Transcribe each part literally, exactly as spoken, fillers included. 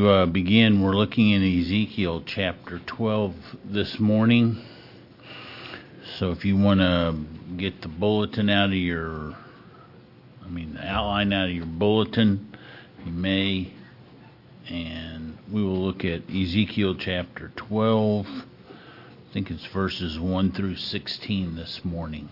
to uh, begin, we're looking in Ezekiel chapter twelve this morning. So if you want to get the bulletin out of your, I mean the outline out of your bulletin, you may. And we will look at Ezekiel chapter twelve. I think it's verses one through sixteen this morning.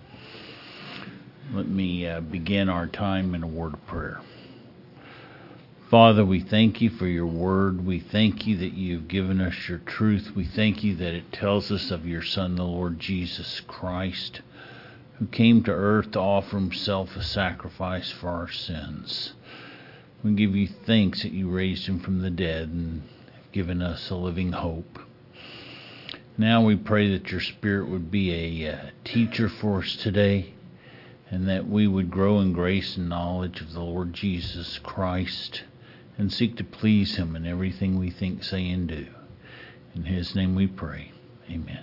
Let me uh, begin our time in a word of prayer. Father, we thank you for your word. We thank you that you've given us your truth. We thank you that it tells us of your Son, the Lord Jesus Christ, who came to earth to offer himself a sacrifice for our sins. We give you thanks that you raised him from the dead and have given us a living hope. Now we pray that your Spirit would be a uh, teacher for us today, and that we would grow in grace and knowledge of the Lord Jesus Christ and seek to please him in everything we think, say, and do. In his name we pray. Amen.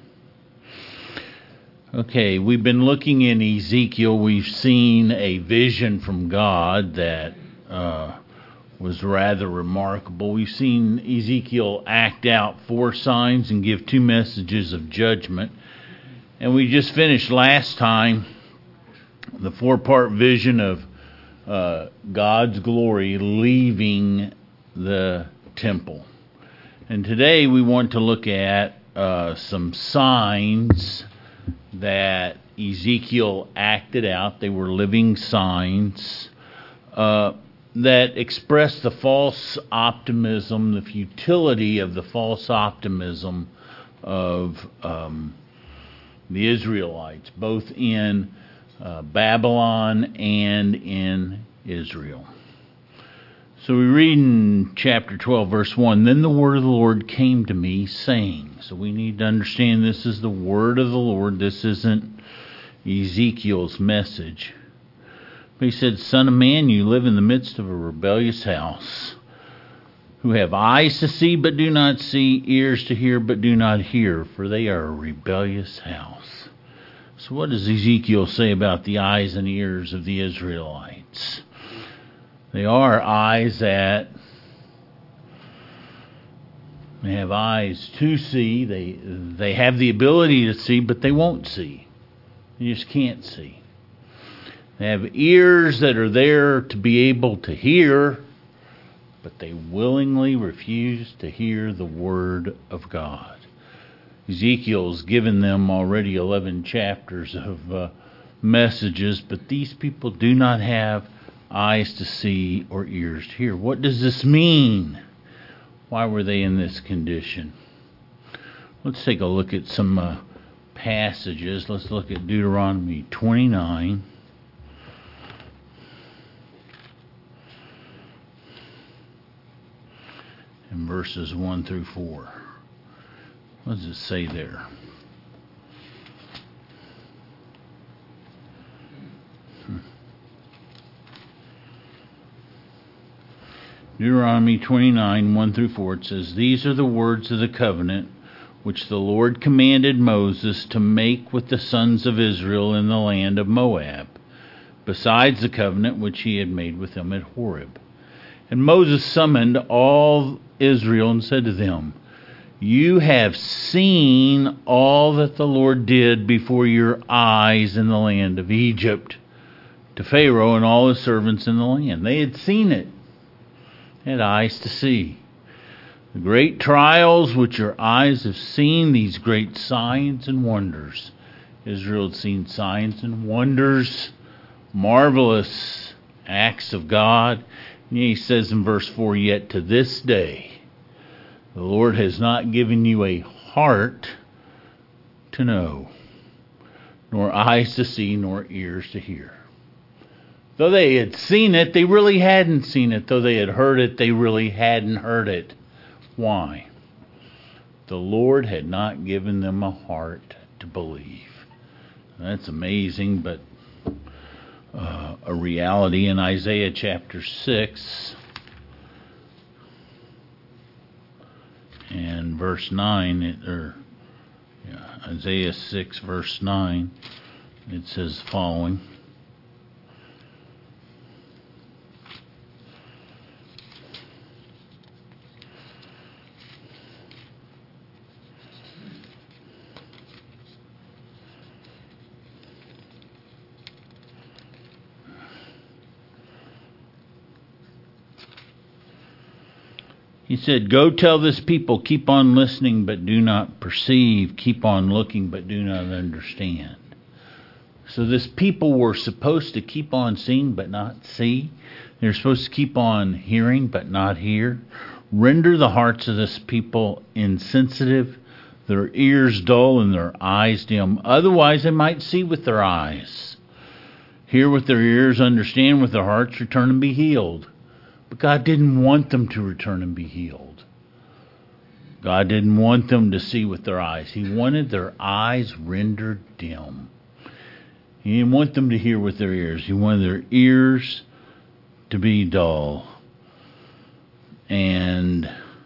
Okay, we've been looking in Ezekiel. We've seen a vision from God that uh, was rather remarkable. We've seen Ezekiel act out four signs and give two messages of judgment. And we just finished last time the four-part vision of uh, God's glory leaving the temple. And today we want to look at uh, some signs that Ezekiel acted out. They were living signs uh, that express the false optimism, the futility of the false optimism of um, the Israelites, both in Uh, Babylon and in Israel. So we read in chapter twelve, verse one, "Then the word of the Lord came to me, saying," so we need to understand this is the word of the Lord. This isn't Ezekiel's message. But he said, "Son of man, you live in the midst of a rebellious house, who have eyes to see but do not see, ears to hear but do not hear, for they are a rebellious house." So what does Ezekiel say about the eyes and ears of the Israelites? They are eyes that they have eyes to see. They they have the ability to see, but they won't see. They just can't see. They have ears that are there to be able to hear, but they willingly refuse to hear the word of God. Ezekiel's given them already eleven chapters of uh, messages, but these people do not have eyes to see or ears to hear. What does this mean? Why were they in this condition? Let's take a look at some uh, passages. Let's look at Deuteronomy twenty-nine. And verses one through four. What does it say there? Hmm. Deuteronomy twenty-nine, one through four, it says, "These are the words of the covenant which the Lord commanded Moses to make with the sons of Israel in the land of Moab, besides the covenant which he had made with them at Horeb. And Moses summoned all Israel and said to them, You have seen all that the Lord did before your eyes in the land of Egypt, to Pharaoh and all his servants in the land." They had seen it. They had eyes to see. "The great trials which your eyes have seen, these great signs and wonders." Israel had seen signs and wonders, marvelous acts of God. And he says in verse four, "Yet to this day, the Lord has not given you a heart to know, nor eyes to see, nor ears to hear." Though they had seen it, they really hadn't seen it. Though they had heard it, they really hadn't heard it. Why? The Lord had not given them a heart to believe. That's amazing, but uh, a reality. In Isaiah chapter six and verse nine, it, or yeah, Isaiah six verse nine, it says the following: He said, "Go tell this people, keep on listening but do not perceive, keep on looking but do not understand." So this people were supposed to keep on seeing but not see. They're supposed to keep on hearing but not hear. Render the hearts of this people insensitive, their ears dull and their eyes dim. Otherwise they might see with their eyes, hear with their ears, understand with their hearts, return and be healed. But God didn't want them to return and be healed. God didn't want them to see with their eyes. He wanted their eyes rendered dim. He didn't want them to hear with their ears. He wanted their ears to be dull. And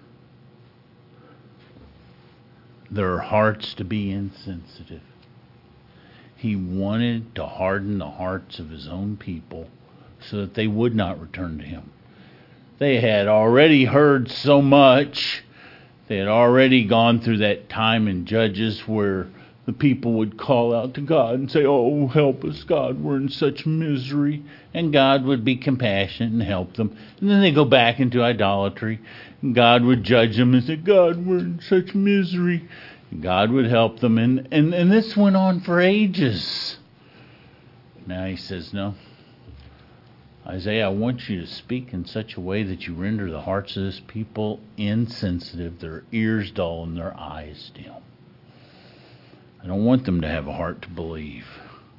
their hearts to be insensitive. He wanted to harden the hearts of his own people so that they would not return to him. They had already heard so much. They had already gone through that time in Judges where the people would call out to God and say, "Oh, help us, God, we're in such misery." And God would be compassionate and help them. And then they go back into idolatry. And God would judge them and say, "God, we're in such misery." And God would help them. And, and, and this went on for ages. Now he says, "No. Isaiah, I want you to speak in such a way that you render the hearts of this people insensitive, their ears dull and their eyes dim. I don't want them to have a heart to believe."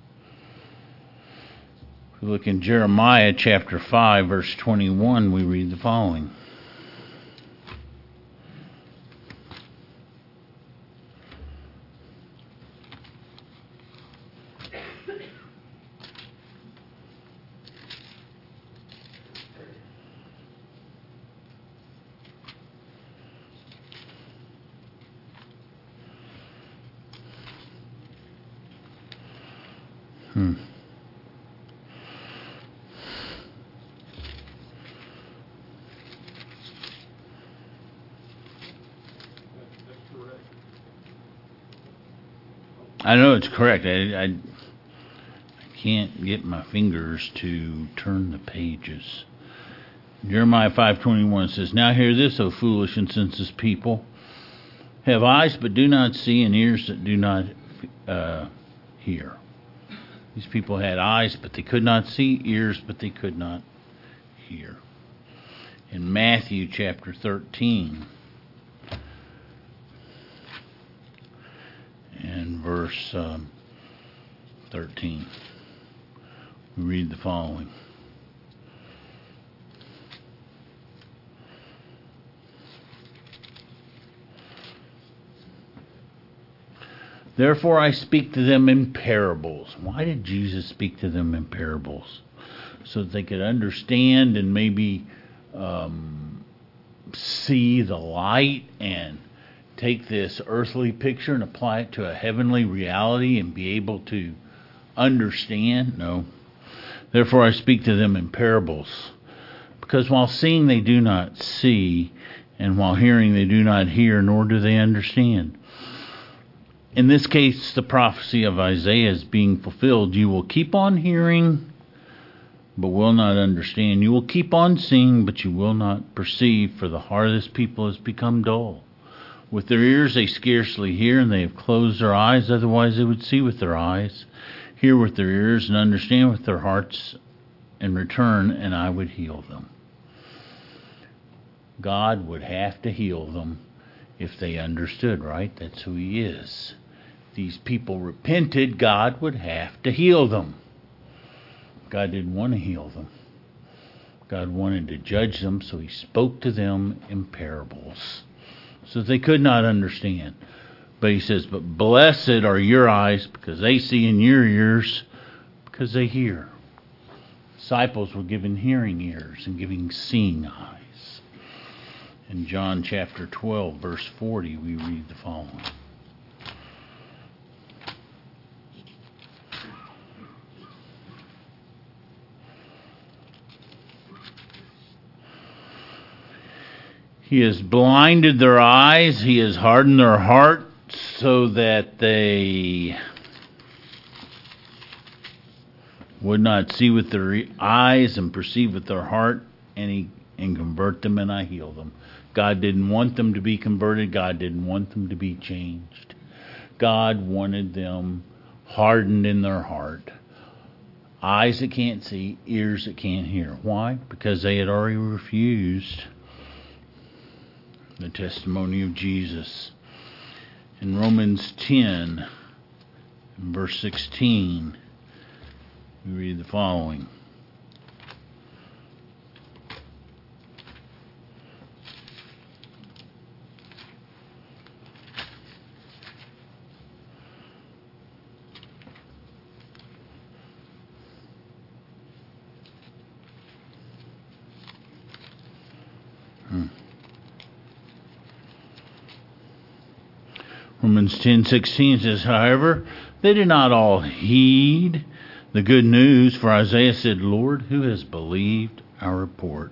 If we look in Jeremiah chapter five, verse twenty-one, we read the following. Hmm. I know it's correct. I, I, I can't get my fingers to turn the pages. Jeremiah five twenty-one says, "Now hear this, O foolish and senseless people. Have eyes but do not see, and ears that do not uh, hear." These people had eyes, but they could not see, ears, but they could not hear. In Matthew chapter thirteen, and verse um, thirteen, we read the following. "Therefore I speak to them in parables." Why did Jesus speak to them in parables? So that they could understand and maybe um, see the light and take this earthly picture and apply it to a heavenly reality and be able to understand? No. "Therefore I speak to them in parables. Because while seeing they do not see, and while hearing they do not hear, nor do they understand." In this case, the prophecy of Isaiah is being fulfilled. You will keep on hearing, but will not understand. You will keep on seeing, but you will not perceive, for the heart of this people has become dull. With their ears they scarcely hear, and they have closed their eyes, otherwise they would see with their eyes, hear with their ears, and understand with their hearts, and return, and I would heal them. God would have to heal them if they understood, right? That's who he is. These people repented, God would have to heal them. God didn't want to heal them. God wanted to judge them, so he spoke to them in parables, so they could not understand. But he says, "But blessed are your eyes, because they see, and your ears, because they hear." Disciples were given hearing ears and giving seeing eyes. In John chapter twelve, verse forty, we read the following. "He has blinded their eyes, he has hardened their heart, so that they would not see with their eyes and perceive with their heart, and he and convert them, and I heal them. God didn't want them to be converted. God didn't want them to be changed. God wanted them hardened in their heart. Eyes that can't see, ears that can't hear. Why? Because they had already refused the testimony of Jesus. In Romans ten, verse sixteen, we read the following. Hmm. Romans ten sixteen says, however, they did not all heed the good news, for Isaiah said, Lord, who has believed our report?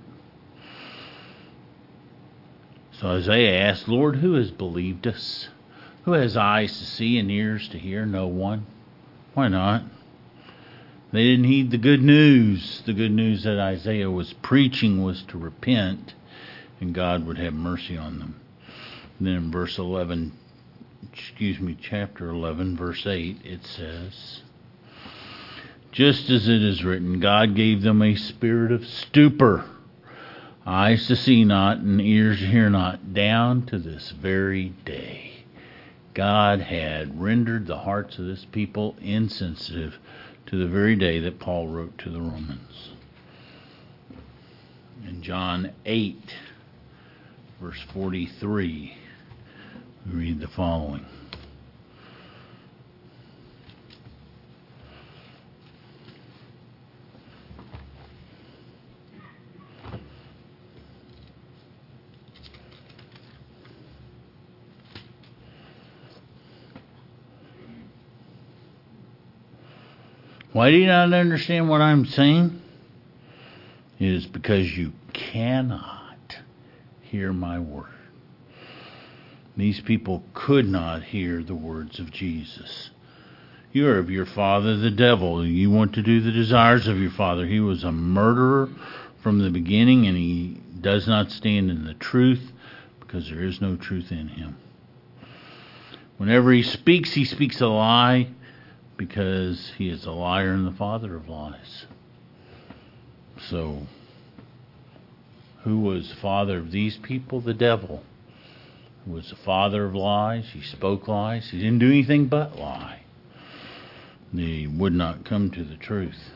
So Isaiah asked, Lord, who has believed us? Who has eyes to see and ears to hear? No one. Why not? They didn't heed the good news. The good news that Isaiah was preaching was to repent, and God would have mercy on them. And then in verse eleven, excuse me, chapter eleven, verse eight, it says, just as it is written, God gave them a spirit of stupor, eyes to see not, and ears to hear not, down to this very day. God had rendered the hearts of this people insensitive to the very day that Paul wrote to the Romans. In John eight, verse forty-three, we read the following. Why do you not understand what I'm saying? It is because you cannot hear my word. These people could not hear the words of Jesus. You are of your father, the devil. You want to do the desires of your father. He was a murderer from the beginning, and he does not stand in the truth because there is no truth in him. Whenever he speaks, he speaks a lie because he is a liar and the father of lies. So, who was the father of these people? The devil. Who was the father of lies? He spoke lies. He didn't do anything but lie. He would not come to the truth.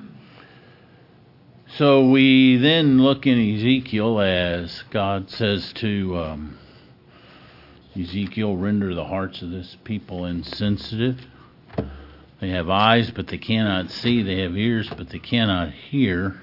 So we then look in Ezekiel as God says to um, Ezekiel, render the hearts of this people insensitive. They have eyes, but they cannot see. They have ears, but they cannot hear.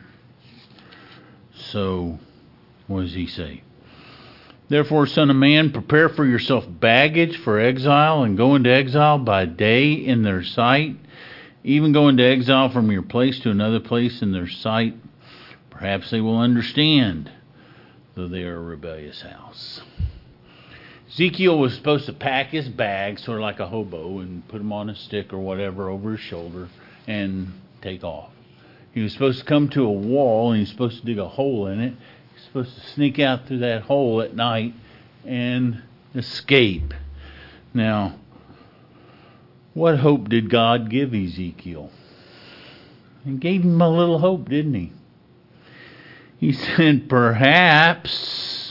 So, what does he say? Therefore, son of man, prepare for yourself baggage for exile, and go into exile by day in their sight. Even go into exile from your place to another place in their sight. Perhaps they will understand, though they are a rebellious house. Ezekiel was supposed to pack his bag, sort of like a hobo, and put them on a stick or whatever over his shoulder and take off. He was supposed to come to a wall, and he was supposed to dig a hole in it. He was supposed to sneak out through that hole at night and escape. Now, what hope did God give Ezekiel? He gave him a little hope, didn't he? He said, perhaps,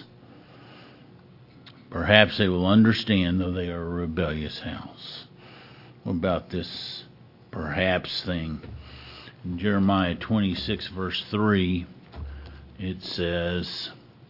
perhaps they will understand, though they are a rebellious house. What about this perhaps thing? In Jeremiah twenty-six, verse three, it says,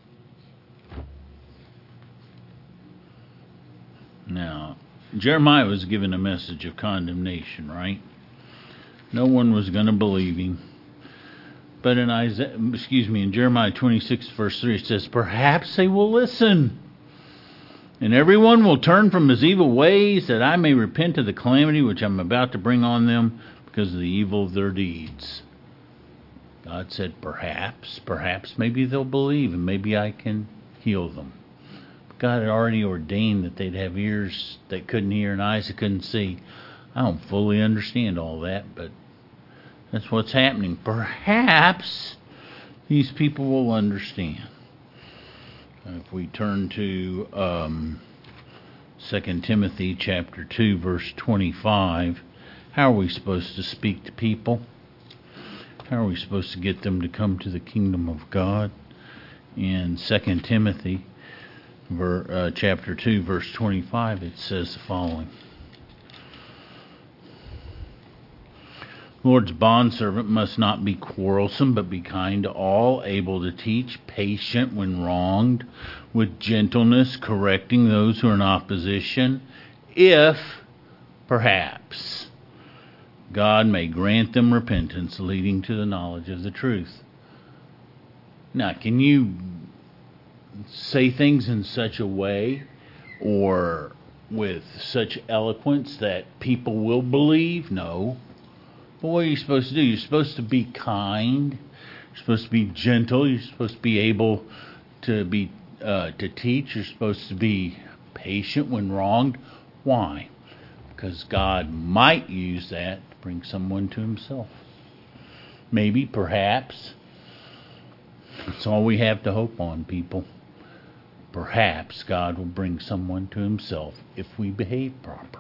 now, Jeremiah was given a message of condemnation, right? No one was going to believe him. But in Isaiah, excuse me, in Jeremiah twenty-six, verse three, it says, perhaps they will listen, and everyone will turn from his evil ways, that I may repent of the calamity which I'm about to bring on them because of the evil of their deeds. God said, perhaps, perhaps, maybe they'll believe, and maybe I can heal them. But God had already ordained that they'd have ears that couldn't hear and eyes that couldn't see. I don't fully understand all that, but that's what's happening. Perhaps these people will understand. If we turn to um, Second Timothy chapter two, verse twenty-five, how are we supposed to speak to people? How are we supposed to get them to come to the kingdom of God? In Second Timothy ver, uh, chapter two, verse twenty-five, it says the following. Lord's bondservant must not be quarrelsome, but be kind to all, able to teach, patient when wronged, with gentleness correcting those who are in opposition, if, perhaps, God may grant them repentance leading to the knowledge of the truth. Now, can you say things in such a way or with such eloquence that people will believe? No. But what are you supposed to do? You're supposed to be kind. You're supposed to be gentle. You're supposed to be able to be uh, to teach. You're supposed to be patient when wronged. Why? Because God might use that to bring someone to himself. Maybe, perhaps. That's all we have to hope on, people. Perhaps God will bring someone to himself if we behave properly.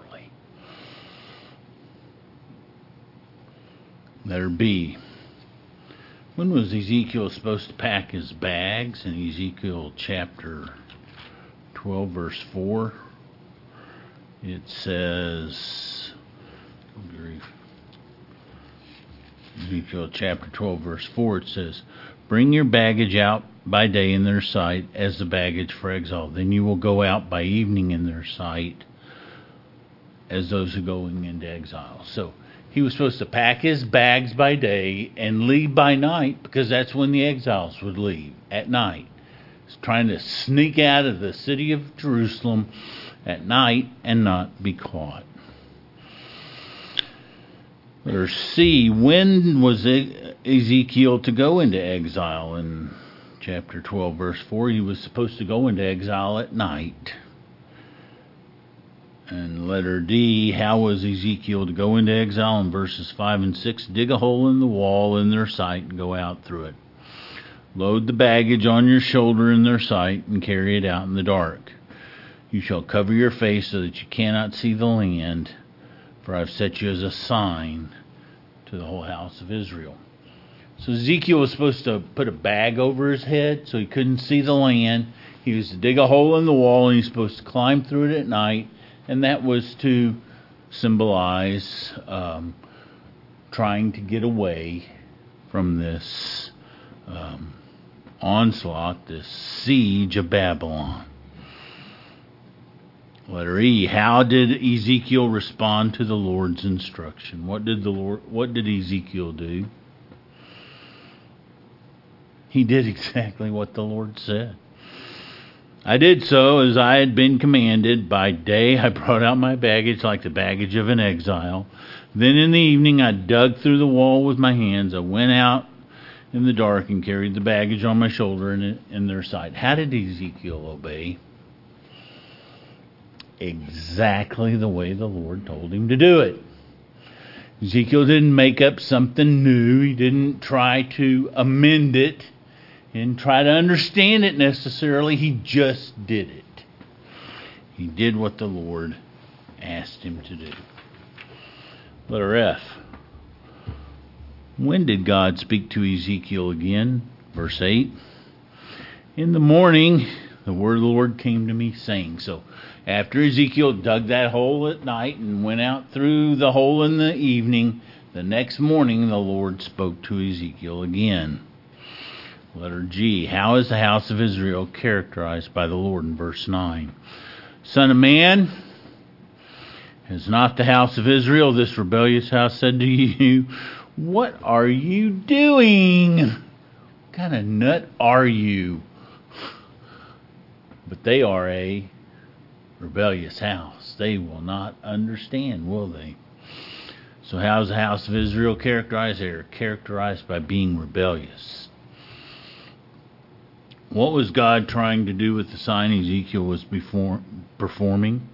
Letter B. When was Ezekiel supposed to pack his bags? In Ezekiel chapter twelve, verse four, it says, Ezekiel chapter twelve, verse four, it says, bring your baggage out by day in their sight as the baggage for exile. Then you will go out by evening in their sight as those who are going into exile. So, he was supposed to pack his bags by day and leave by night because that's when the exiles would leave, at night. He's trying to sneak out of the city of Jerusalem at night and not be caught. Letter C, when was Ezekiel to go into exile? In chapter twelve, verse four, he was supposed to go into exile at night. And letter D, how was Ezekiel to go into exile? In verses five and six, dig a hole in the wall in their sight and go out through it. Load the baggage on your shoulder in their sight and carry it out in the dark. You shall cover your face so that you cannot see the land, for I have set you as a sign to the whole house of Israel. So Ezekiel was supposed to put a bag over his head so he couldn't see the land. He was to dig a hole in the wall and he's supposed to climb through it at night. And that was to symbolize um, trying to get away from this um, onslaught, this siege of Babylon. Letter E, how did Ezekiel respond to the Lord's instruction? What did the Lord, what did Ezekiel do? He did exactly what the Lord said. I did so as I had been commanded. By day I brought out my baggage like the baggage of an exile. Then in the evening I dug through the wall with my hands. I went out in the dark and carried the baggage on my shoulder and in their sight. How did Ezekiel obey? Exactly the way the Lord told him to do it. Ezekiel didn't make up something new. He didn't try to amend it. Didn't try to understand it necessarily. He just did it. He did what the Lord asked him to do. Letter F. When did God speak to Ezekiel again? Verse eight. In the morning, the word of the Lord came to me, saying. So, after Ezekiel dug that hole at night and went out through the hole in the evening, the next morning the Lord spoke to Ezekiel again. Letter G. How is the house of Israel characterized by the Lord in verse nine? Son of man, has not the house of Israel, this rebellious house, said to you, what are you doing? What kind of nut are you? But they are a rebellious house. They will not understand, will they? So how is the house of Israel characterized? They are characterized by being rebellious. What was God trying to do with the sign Ezekiel was before performing?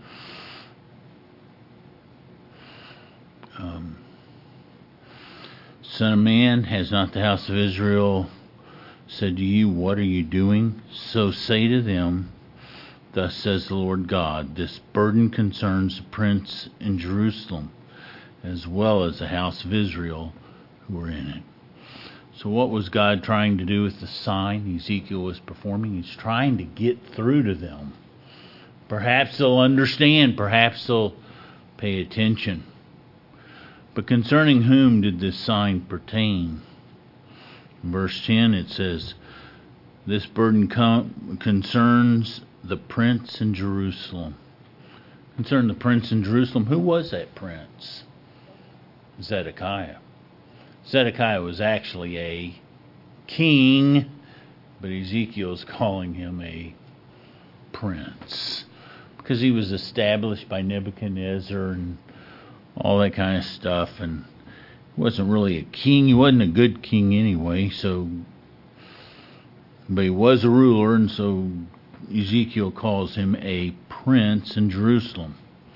Um, Son of man, has not the house of Israel said to you, what are you doing? So say to them, thus says the Lord God, this burden concerns the prince in Jerusalem, as well as the house of Israel who are in it. So what was God trying to do with the sign Ezekiel was performing? He's trying to get through to them. Perhaps they'll understand, perhaps they'll pay attention. But concerning whom did this sign pertain? In verse ten it says, this burden com- concerns the prince in Jerusalem. Concern the prince in Jerusalem. Who was that prince? Zedekiah. Zedekiah was actually a king, but Ezekiel is calling him a prince because he was established by Nebuchadnezzar and all that kind of stuff, and he wasn't really a king. He wasn't a good king anyway, so but he was a ruler, and so Ezekiel calls him a prince in Jerusalem.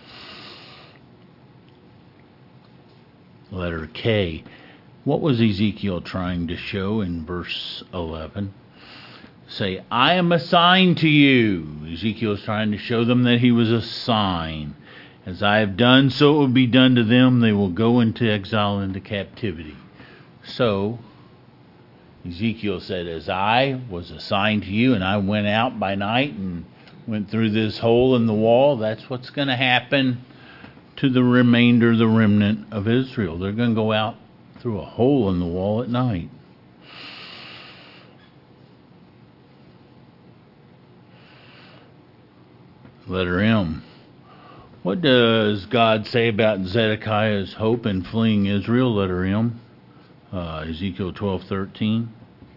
Letter K. What was Ezekiel trying to show in verse eleven? Say, I am a sign to you. Ezekiel is trying to show them that he was a sign. As I have done, so it will be done to them. They will go into exile, into captivity. So, Ezekiel said, as I was a sign to you, and I went out by night and went through this hole in the wall, that's what's going to happen to the remainder, the remnant of Israel. They're going to go out through a hole in the wall at night. Letter M. What does God say about Zedekiah's hope in fleeing Israel? Letter M. Uh, Ezekiel twelve thirteen.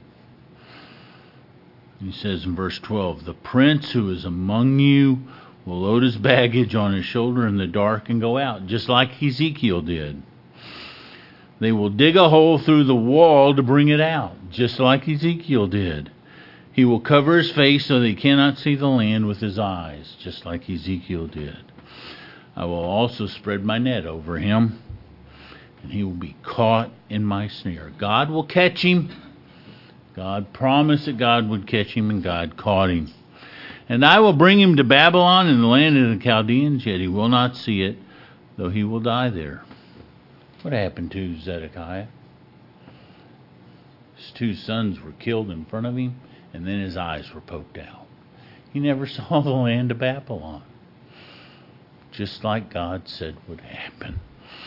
He says in verse twelve, the prince who is among you will load his baggage on his shoulder in the dark and go out, just like Ezekiel did. They will dig a hole through the wall to bring it out, just like Ezekiel did. He will cover his face so that he cannot see the land with his eyes, just like Ezekiel did. I will also spread my net over him, and he will be caught in my snare. God will catch him. God promised that God would catch him, and God caught him. And I will bring him to Babylon in the land of the Chaldeans, yet he will not see it, though he will die there. What happened to Zedekiah? His two sons were killed in front of him, and then his eyes were poked out. He never saw the land of Babylon, just like God said would happen.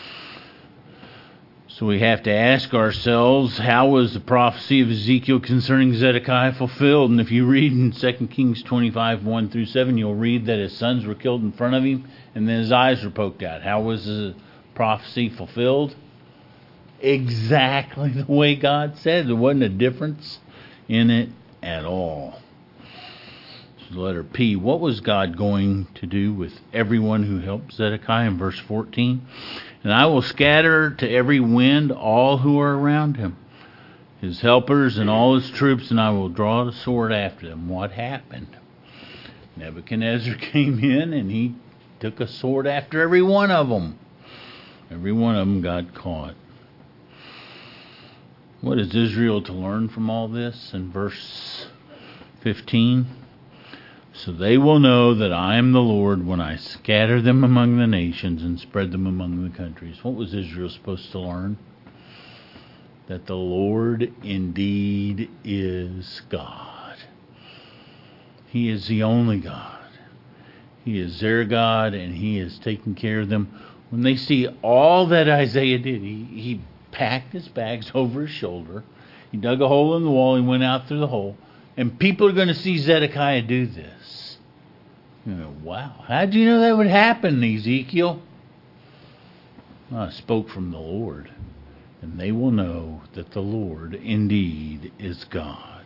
So we have to ask ourselves, how was the prophecy of Ezekiel concerning Zedekiah fulfilled? And if you read in Second Kings twenty-five, one through seven, you'll read that his sons were killed in front of him, and then his eyes were poked out. How was the prophecy fulfilled? Exactly the way God said. There wasn't a difference in it at all. So letter P. What was God going to do with everyone who helped Zedekiah in verse fourteen? And I will scatter to every wind all who are around him, his helpers and all his troops, and I will draw the sword after them. What happened? Nebuchadnezzar came in and he took a sword after every one of them. Every one of them got caught. What is Israel to learn from all this? In verse fifteen, so they will know that I am the Lord when I scatter them among the nations and spread them among the countries. What was Israel supposed to learn? That the Lord indeed is God. He is the only God. He is their God, and He is taking care of them. When they see all that Isaiah did, he, he packed his bags over his shoulder. He dug a hole in the wall. He went out through the hole. And people are going to see Zedekiah do this. You know, wow, how did you know that would happen, Ezekiel? Well, I spoke from the Lord, and they will know that the Lord indeed is God.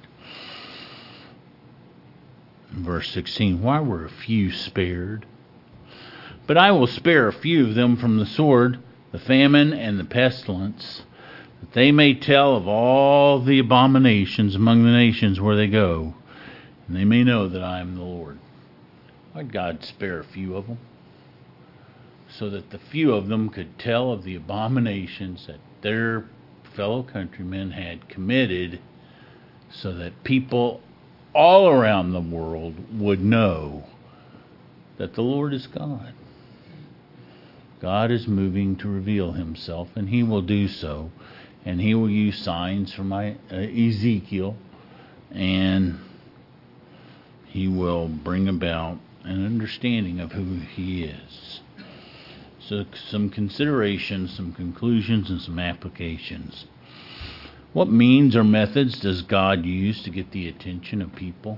In verse sixteen, why were a few spared? But I will spare a few of them from the sword, the famine, and the pestilence, that they may tell of all the abominations among the nations where they go, and they may know that I am the Lord. Why did God spare a few of them? So that the few of them could tell of the abominations that their fellow countrymen had committed, so that people all around the world would know that the Lord is God. God is moving to reveal himself, and he will do so. And he will use signs from my, uh, Ezekiel, and he will bring about an understanding of who he is. So some considerations, some conclusions, and some applications. What means or methods does God use to get the attention of people?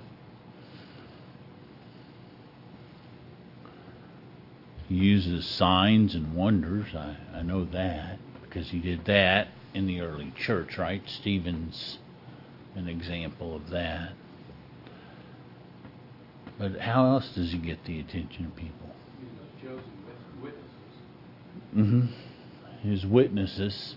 He uses signs and wonders. I, I know that because he did that in the early church, right? Stephen's an example of that. But how else does he get the attention of people? He chosen witnesses. Mm-hmm. His witnesses.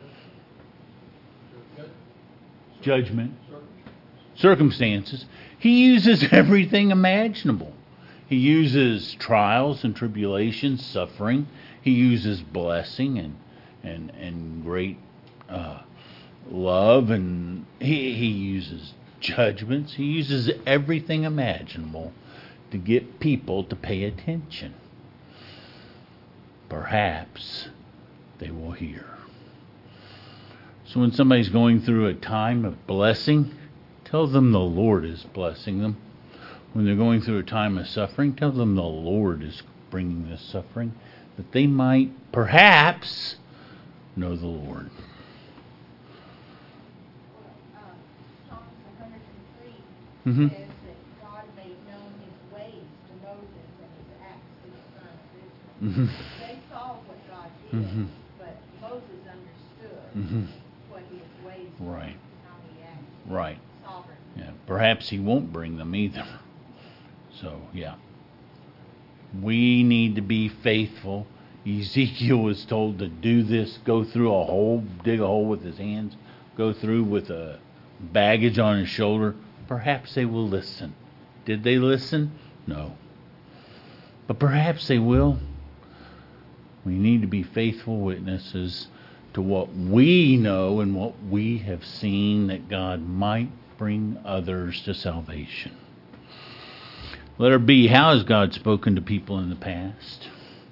Judgment. Circumstances. He uses everything imaginable. He uses trials and tribulations, suffering. He uses blessing and and and great uh, love, and he he uses judgments. He uses everything imaginable to get people to pay attention. Perhaps they will hear. So when somebody's going through a time of blessing, tell them the Lord is blessing them. When they're going through a time of suffering, tell them the Lord is bringing this suffering, that they might perhaps know the Lord. Well, uh, Psalms one hundred three Mm-hmm. says that God made known his ways to Moses and his acts to the sons of Israel. Mm-hmm. They saw what God did, Mm-hmm. but Moses understood Mm-hmm. what his ways were, Right. how he acted. Right. Sovereign. Yeah. Perhaps he won't bring them either. So, yeah. We need to be faithful. Ezekiel was told to do this, go through a hole, dig a hole with his hands, go through with a baggage on his shoulder. Perhaps they will listen. Did they listen? No. But perhaps they will. We need to be faithful witnesses to what we know and what we have seen, that God might bring others to salvation. Letter B, how has God spoken to people in the past?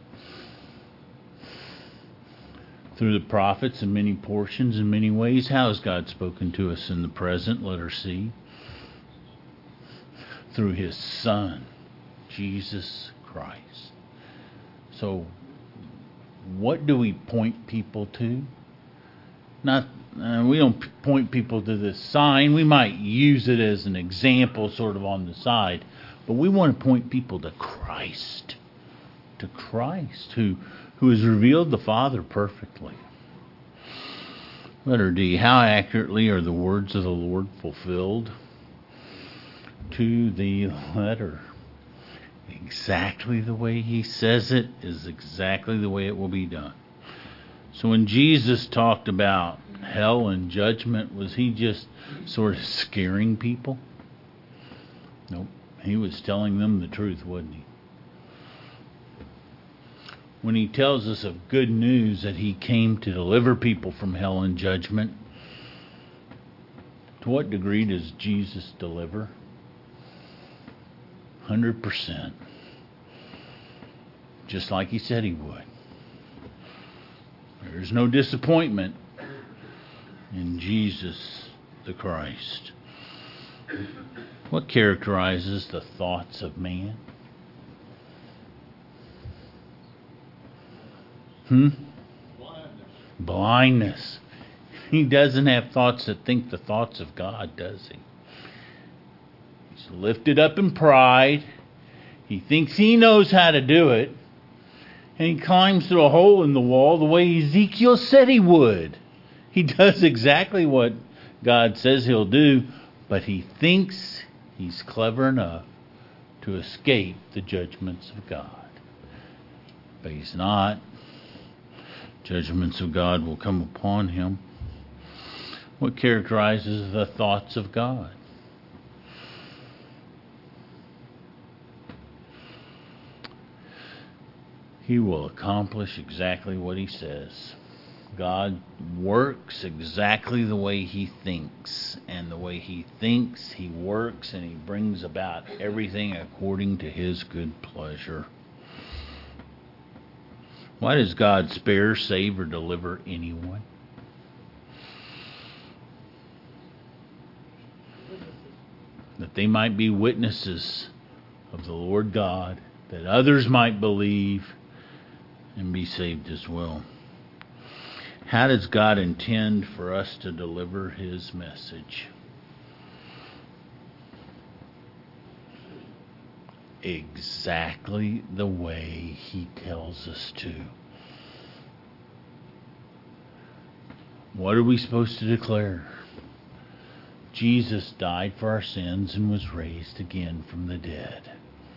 Through the prophets in many portions, in many ways. How has God spoken to us in the present? Letter C. Through his Son, Jesus Christ. So, what do we point people to? Not, uh, we don't p- point people to this sign. We might use it as an example sort of on the side. But we want to point people to Christ. To Christ, who, who has revealed the Father perfectly. Letter D, how accurately are the words of the Lord fulfilled? To the letter. Exactly the way he says it is exactly the way it will be done. So when Jesus talked about hell and judgment, was he just sort of scaring people? Nope. He was telling them the truth, wasn't he? When he tells us of good news that he came to deliver people from hell and judgment, to what degree does Jesus deliver? one hundred percent. Just like he said he would. There's no disappointment in Jesus the Christ. What characterizes the thoughts of man? Hmm? Blindness. Blindness. He doesn't have thoughts that think the thoughts of God, does he? He's lifted up in pride. He thinks he knows how to do it. And he climbs through a hole in the wall the way Ezekiel said he would. He does exactly what God says he'll do, but he thinks he's clever enough to escape the judgments of God. But he's not. Judgments of God will come upon him. What characterizes the thoughts of God? He will accomplish exactly what he says. God works exactly the way He thinks. And the way He thinks, He works, and He brings about everything according to His good pleasure. Why does God spare, save, or deliver anyone? That they might be witnesses of the Lord God, that others might believe and be saved as well. How does God intend for us to deliver His message? Exactly the way He tells us to. What are we supposed to declare? Jesus died for our sins and was raised again from the dead.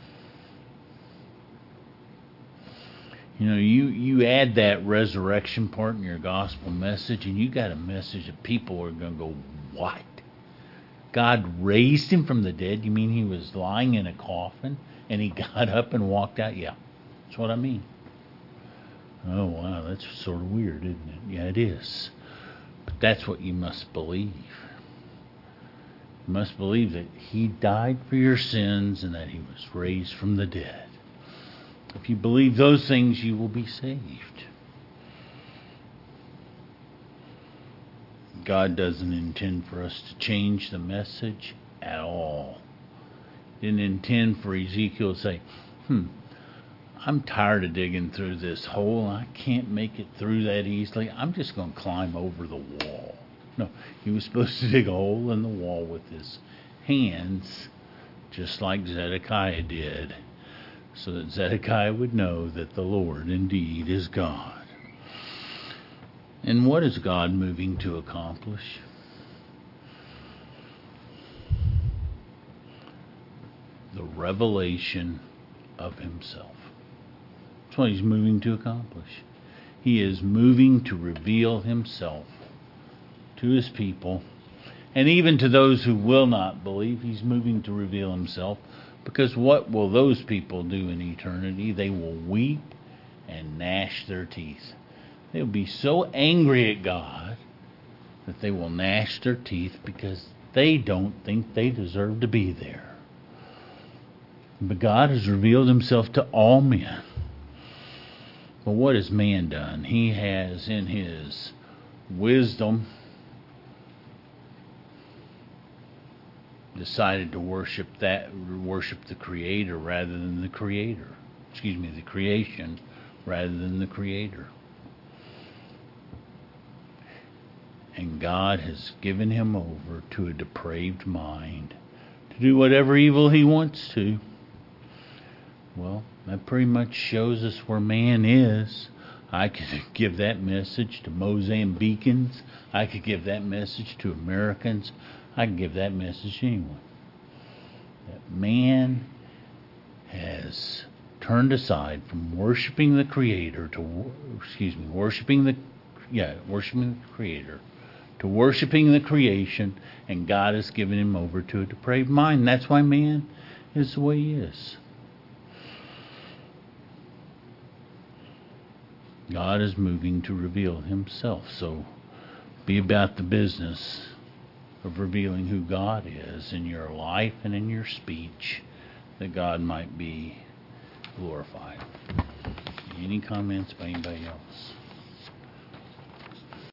You know, you, you add that resurrection part in your gospel message, and you got a message that people are going to go, what? God raised Him from the dead? You mean He was lying in a coffin and He got up and walked out? Yeah, that's what I mean. Oh, wow, that's sort of weird, isn't it? Yeah, it is. But that's what you must believe. You must believe that He died for your sins and that He was raised from the dead. If you believe those things, you will be saved. God doesn't intend for us to change the message at all. He didn't intend for Ezekiel to say, hmm, I'm tired of digging through this hole. I can't make it through that easily. I'm just going to climb over the wall. No, he was supposed to dig a hole in the wall with his hands, just like Zedekiah did, so that Zedekiah would know that the Lord indeed is God. And what is God moving to accomplish? The revelation of Himself. That's what He's moving to accomplish. He is moving to reveal Himself to His people, and even to those who will not believe. He's moving to reveal Himself, because what will those people do in eternity? They will weep and gnash their teeth. They'll be so angry at God that they will gnash their teeth because they don't think they deserve to be there. But God has revealed Himself to all men. But what has man done? He has, in his wisdom, decided to worship that, worship the Creator rather than the Creator. Excuse me, the creation rather than the Creator. And God has given him over to a depraved mind to do whatever evil he wants to. Well, that pretty much shows us where man is. I could give that message to Mozambicans. I could give that message to Americans. I can give that message to anyone. That man has turned aside from worshiping the Creator to, excuse me, worshiping the, yeah, worshiping the Creator to worshiping the creation, and God has given him over to a depraved mind. That's why man is the way he is. God is moving to reveal Himself, so be about the business of revealing who God is in your life and in your speech, that God might be glorified. Any comments by anybody else?